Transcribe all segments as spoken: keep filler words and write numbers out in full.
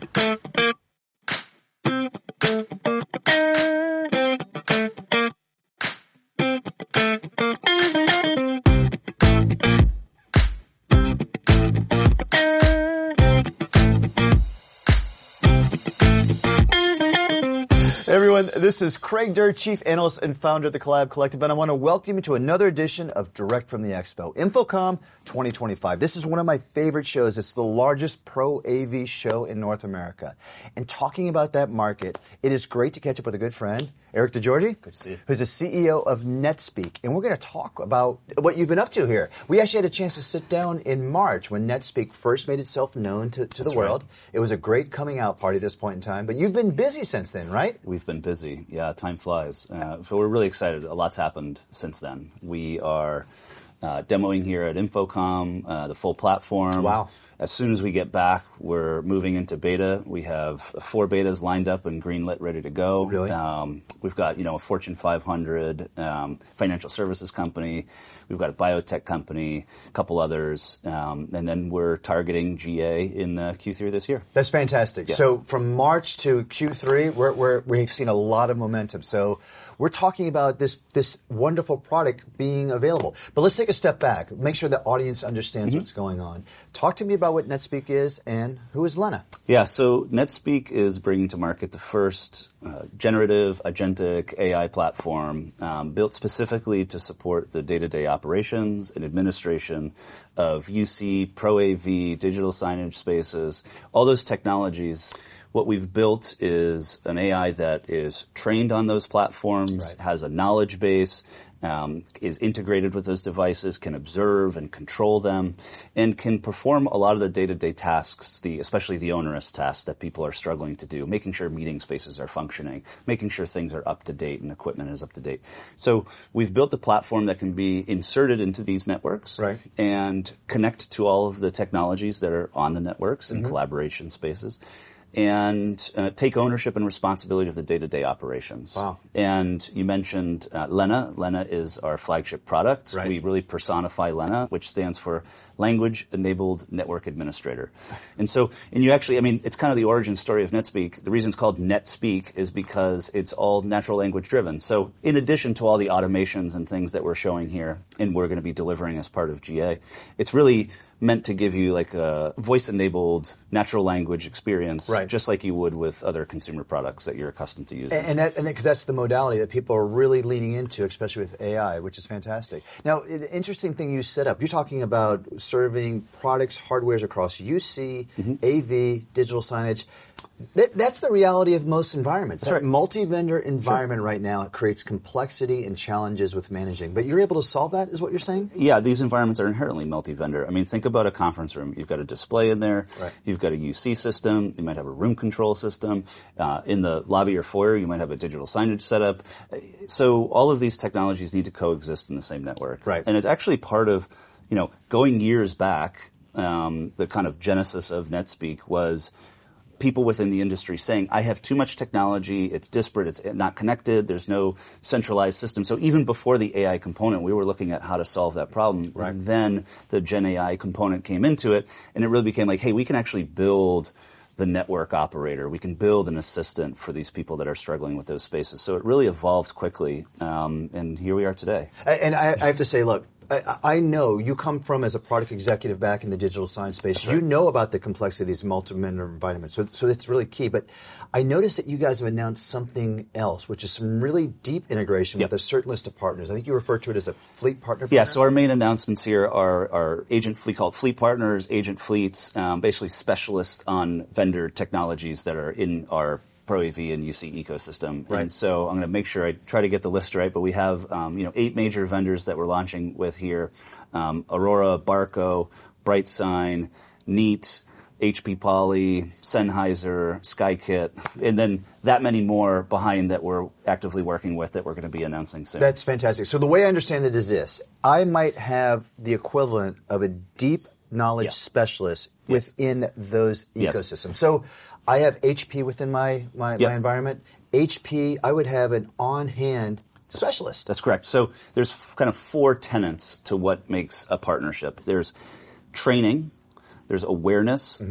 Everyone, this is Craig Durr, Chief Analyst and Founder of the Collab Collective, and I want to welcome you to another edition of Direct from the Expo, InfoComm twenty twenty-five. This is one of my favorite shows. It's the largest pro A V show in North America. And talking about that market, it is great to catch up with a good friend, Eric DeGiorgi, Good to see you. who's the C E O of NetSpeak. And we're going to talk about what you've been up to here. We actually had a chance to sit down in March when NetSpeak first made itself known to, to the world. Right. It was a great coming out party at this point in time. But you've been busy since then, right? We've been busy. Yeah, time flies. Uh, so we're really excited. A lot's happened since then. We are uh, demoing here at InfoComm, uh, the full platform. Wow. As soon as we get back, we're moving into beta. We have four betas lined up and greenlit, ready to go. Really? Um, we've got, you know, a Fortune five hundred um, financial services company. We've got a biotech company, a couple others, um, and then we're targeting G A in uh, Q three this year. That's fantastic. Yes. So from March to Q three, we're, we're, we've seen a lot of momentum. So we're talking about this this wonderful product being available. But let's take a step back. Make sure the audience understands mm-hmm. what's going on. Talk to me about what NetSpeak is and who is Lena? Yeah, so NetSpeak is bringing to market the first uh, generative agentic A I platform um, built specifically to support the day-to-day operations and administration of U C, Pro A V, digital signage spaces, all those technologies. What we've built is an A I that is trained on those platforms, right. has a knowledge base, um, is integrated with those devices, can observe and control them, and can perform a lot of the day-to-day tasks, the especially the onerous tasks that people are struggling to do, making sure meeting spaces are functioning, making sure things are up to date and equipment is up to date. So we've built a platform that can be inserted into these networks right. and connect to all of the technologies that are on the networks and mm-hmm. collaboration spaces. And uh, take ownership and responsibility of the day-to-day operations. Wow. And you mentioned uh, Lena. Lena is our flagship product. Right. We really personify Lena, which stands for Language-Enabled Network Administrator. And so, and you actually, I mean, it's kind of the origin story of NetSpeak. The reason it's called NetSpeak is because it's all natural language driven. So in addition to all the automations and things that we're showing here and we're going to be delivering as part of G A, it's really meant to give you like a voice-enabled natural language experience, right. just like you would with other consumer products that you're accustomed to using. And, and, that, and that, 'cause that's the modality that people are really leaning into, especially with A I, which is fantastic. Now, the interesting thing you set up, you're talking about serving products, hardwares across U C, mm-hmm. A V, digital signage. That, that's the reality of most environments. That right. multi-vendor environment sure. right now creates complexity and challenges with managing. But you're able to solve that, is what you're saying? Yeah, these environments are inherently multi-vendor. I mean, think about a conference room. You've got a display in there. Right. You've got a U C system. You might have a room control system. Uh, in the lobby or foyer, you might have a digital signage setup. So all of these technologies need to coexist in the same network. Right. And it's actually part of, you know, going years back, um, the kind of genesis of NetSpeak was people within the industry saying, I have too much technology, it's disparate, it's not connected, there's no centralized system. So even before the A I component, we were looking at how to solve that problem. Right. And then the Gen A I component came into it, and it really became like, hey, we can actually build the network operator. We can build an assistant for these people that are struggling with those spaces. So it really evolved quickly, um, and here we are today. And I, I have to say, look, I, I know you come from as a product executive back in the digital science space. That's you right. know about the complexity of these multi-vendor environments, so so that's really key. But I noticed that you guys have announced something else, which is some really deep integration yep. with a certain list of partners. I think you refer to it as a fleet partner. Yeah, partner? so our main announcements here are our agent fleet called Fleet Partners, agent fleets, um, basically specialists on vendor technologies that are in our Pro A V and U C ecosystem. Right. And so I'm going to make sure I try to get the list right, but we have, um, you know, eight major vendors that we're launching with here. Um, Aurora, Barco, BrightSign, Neat, H P Poly, Sennheiser, SkyKit, and then that many more behind that we're actively working with that we're going to be announcing soon. That's fantastic. So the way I understand it is this. I might have the equivalent of a deep knowledge yes. specialist yes. within those yes. ecosystems. So I have H P within my, my, yep. my environment. H P, I would have an on-hand specialist. That's correct. So there's f- kind of four tenets to what makes a partnership. There's training, there's awareness, mm-hmm.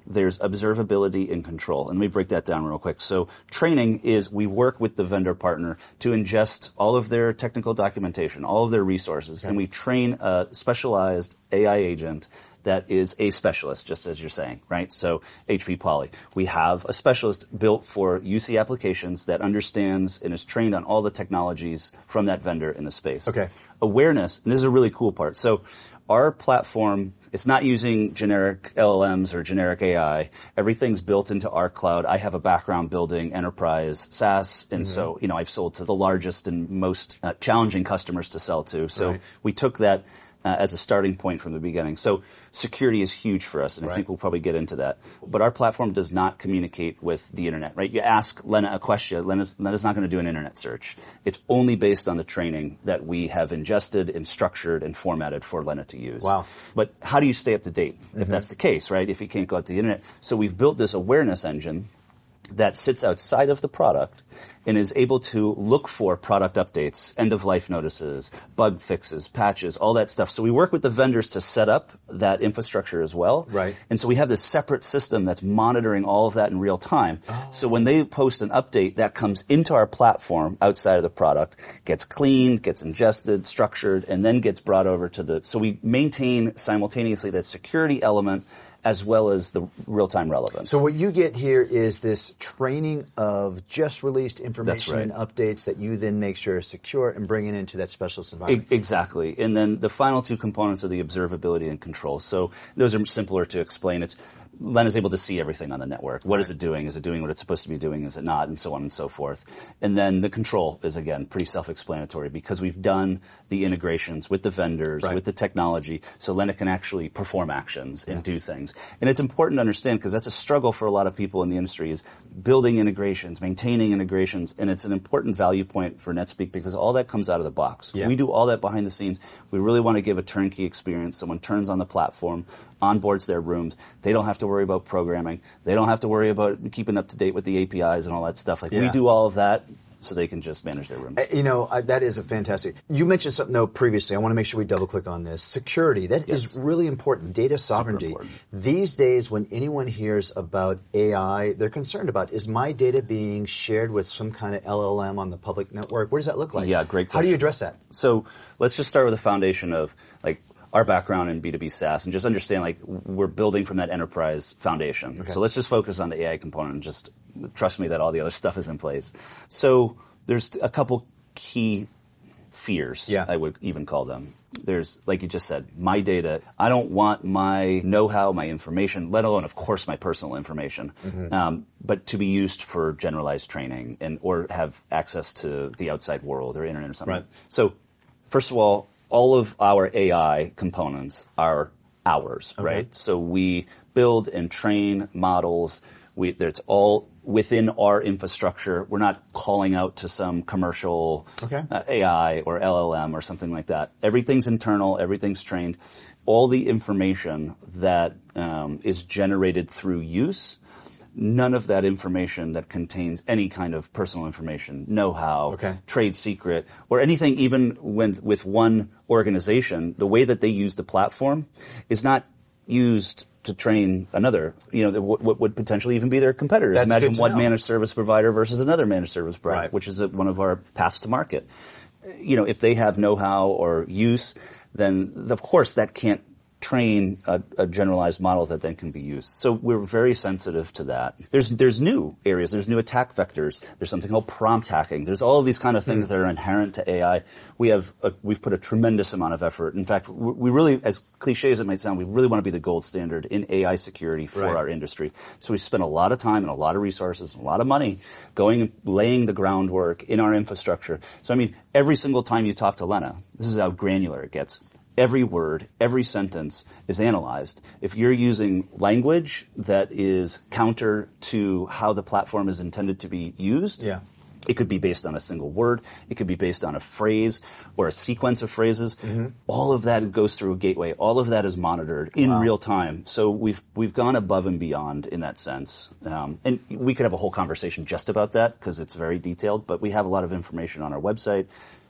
there's observability and control. And let me break that down real quick. So training is we work with the vendor partner to ingest all of their technical documentation, all of their resources, okay. and we train a specialized A I agent that is a specialist, just as you're saying, right? So H P Poly. We have a specialist built for U C applications that understands and is trained on all the technologies from that vendor in the space. Okay. Awareness, and this is a really cool part. So our platform, it's not using generic L L Ms or generic A I. Everything's built into our cloud. I have a background building enterprise SaaS, and mm-hmm. so, you know, I've sold to the largest and most uh, challenging customers to sell to. So right. we took that Uh, as a starting point from the beginning. So security is huge for us, and right. I think we'll probably get into that. But our platform does not communicate with the internet, right? You ask Lena a question, Lena's, Lena's not going to do an internet search. It's only based on the training that we have ingested and structured and formatted for Lena to use. Wow. But how do you stay up to date mm-hmm. if that's the case, right? If you can't go out to the internet. So we've built this awareness engine that sits outside of the product and is able to look for product updates, end-of-life notices, bug fixes, patches, all that stuff. So we work with the vendors to set up that infrastructure as well. Right. And so we have this separate system that's monitoring all of that in real time. Oh. So when they post an update, that comes into our platform outside of the product, gets cleaned, gets ingested, structured, and then gets brought over to the... So we maintain simultaneously that security element as well as the real-time relevance. So what you get here is this training of just released information right. and updates that you then make sure is secure and bring it into that specialist environment. E- exactly. And then the final two components are the observability and control. So those are simpler to explain. It's Len is able to see everything on the network. What is it doing? Is it doing what it's supposed to be doing? Is it not? And so on and so forth. And then the control is, again, pretty self-explanatory because we've done the integrations with the vendors, right. with the technology, so Lena can actually perform actions and yeah. do things. And it's important to understand because that's a struggle for a lot of people in the industry is building integrations, maintaining integrations, and it's an important value point for NetSpeak because all that comes out of the box. Yeah. We do all that behind the scenes. We really want to give a turnkey experience. Someone turns on the platform, onboards their rooms. They don't have to worry about programming. They don't have to worry about keeping up to date with the A P Is and all that stuff. Like yeah. we do all of that so they can just manage their rooms. You know, uh, that is a fantastic. You mentioned something though previously. I want to make sure we double click on this. Security. That yes. is really important. Data sovereignty. These days when anyone hears about A I, they're concerned about is my data being shared with some kind of L L M on the public network? What does that look like? Yeah, great question. How do you address that? So let's just start with the foundation of like our background in B two B SaaS and just understand like we're building from that enterprise foundation. Okay. So let's just focus on the A I component and just trust me that all the other stuff is in place. So there's a couple key fears, yeah. I would even call them. There's, like you just said, my data. I don't want my know-how, my information, let alone, of course, my personal information, mm-hmm. um, but to be used for generalized training and or have access to the outside world or internet or something. Right. So first of all, all of our A I components are ours, okay. right? So we build and train models. We, it's all within our infrastructure. We're not calling out to some commercial okay. uh, A I or L L M or something like that. Everything's internal. Everything's trained. All the information that um, is generated through use, none of that information that contains any kind of personal information, know-how, okay. trade secret, or anything even when, with one organization, the way that they use the platform is not used to train another, you know, what, what would potentially even be their competitors. That's Imagine one know. managed service provider versus another managed service provider, right. which is a, one of our paths to market. You know, if they have know-how or use, then of course that can't train a, a generalized model that then can be used. So we're very sensitive to that. There's there's new areas. There's new attack vectors. There's something called prompt hacking. There's all of these kind of things mm. that are inherent to A I. We have a, we've put a tremendous amount of effort. In fact, we really, as cliche as it might sound, we really want to be the gold standard in A I security for right. our industry. So we spend a lot of time and a lot of resources and a lot of money going and laying the groundwork in our infrastructure. So I mean, every single time you talk to Lena, this is how granular it gets. Every word, every sentence is analyzed. If you're using language that is counter to how the platform is intended to be used, yeah. it could be based on a single word, it could be based on a phrase or a sequence of phrases. Mm-hmm. All of that goes through a gateway. All of that is monitored in wow. real time. So we've we've gone above and beyond in that sense. Um, and we could have a whole conversation just about that because it's very detailed, but we have a lot of information on our website.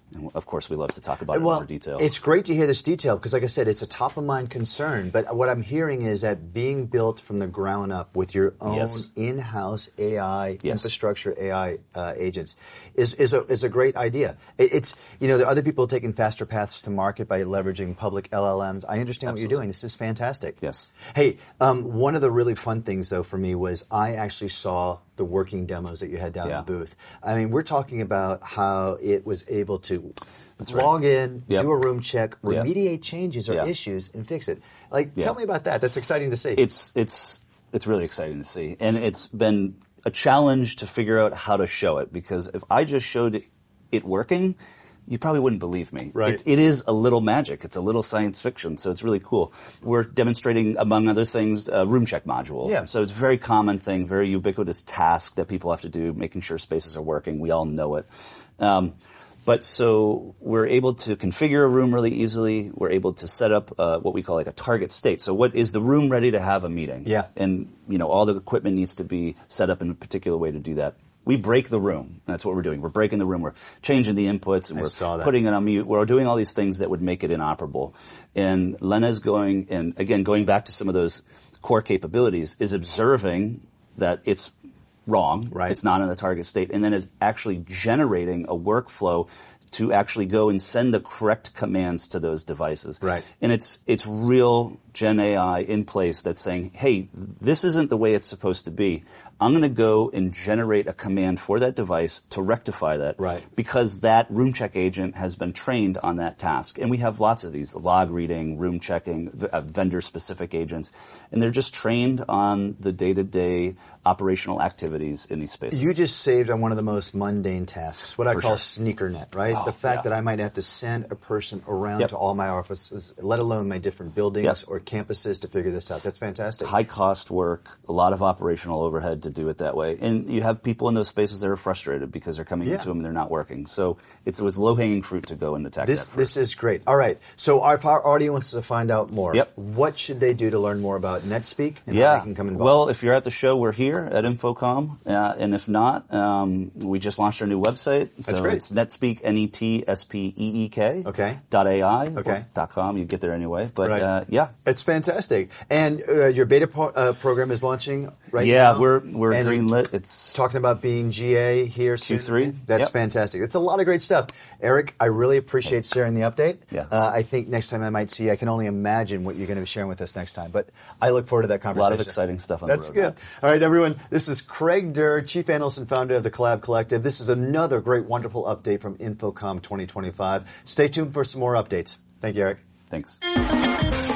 And of course, we love to talk about it well, in more detail. It's great to hear this detail because, like I said, it's a top-of-mind concern. But what I'm hearing is that being built from the ground up with your own yes. in-house A I yes. infrastructure, A I uh, agents, is is a is a great idea. It, it's you know there are other people taking faster paths to market by leveraging public L L Ms. I understand Absolutely. what you're doing. This is fantastic. Yes. Hey, um, one of the really fun things though for me was I actually saw the working demos that you had down yeah. in the booth. I mean, we're talking about how it was able to That's log right. in, yep. do a room check, remediate yep. changes or yep. issues, and fix it. Like, yeah. tell me about that. That's exciting to see. It's it's it's really exciting to see, and it's been a challenge to figure out how to show it because if I just showed it working, you probably wouldn't believe me. Right. It, it is a little magic. It's a little science fiction, so it's really cool. We're demonstrating, among other things, a room check module. Yeah. So it's a very common thing, very ubiquitous task that people have to do, making sure spaces are working. We all know it. Um, but so we're able to configure a room really easily. We're able to set up uh, what we call like a target state. So what is the room ready to have a meeting? Yeah. And, you know, all the equipment needs to be set up in a particular way to do that. We break the room. That's what we're doing. We're breaking the room. We're changing the inputs, and I we're saw that. putting it on mute. We're doing all these things that would make it inoperable. And Lena's going, and again, going back to some of those core capabilities, is observing that it's wrong. Right. It's not in the target state, and then is actually generating a workflow to actually go and send the correct commands to those devices. Right. And it's it's real Gen A I in place that's saying, hey, this isn't the way it's supposed to be. I'm going to go and generate a command for that device to rectify that. Right. Because that room check agent has been trained on that task. And we have lots of these, log reading, room checking, uh, vendor-specific agents. And they're just trained on the day-to-day operational activities in these spaces. You just saved on one of the most mundane tasks, what I For call sure. sneaker net, right? Oh, the fact yeah. that I might have to send a person around Yep. to all my offices, let alone my different buildings Yep. or campuses to figure this out. That's fantastic. High-cost work, a lot of operational overhead to do it that way. And you have people in those spaces that are frustrated because they're coming Yeah. into them and they're not working. So it's, it was low-hanging fruit to go and attack This that first. this is great. All right. So if our audience wants to find out more, Yep. what should they do to learn more about NetSpeak and how Yeah. they can come involved? Well, if you're at the show, we're here at InfoComm. Uh, and if not, um, we just launched our new website. So That's great. it's NetSpeak, N E T S P E E K. Okay. Dot A I. Okay. Or dot com. You get there anyway. But Right. uh, yeah. It's fantastic. And uh, your beta pro- uh, program is launching right yeah, now? we're we're And greenlit. It's talking about being G A here soon. Q three. That's Yep. fantastic. It's a lot of great stuff. Eric, I really appreciate sharing the update. Yeah. Uh, I think next time I might see you, I can only imagine what you're going to be sharing with us next time. But I look forward to that a conversation. lot of exciting stuff on That's the roadmap. good. All right, everyone. This is Craig Durr, Chief Analyst and Founder of the Collab Collective. This is another great, wonderful update from InfoComm twenty twenty-five. Stay tuned for some more updates. Thank you, Eric. Thanks.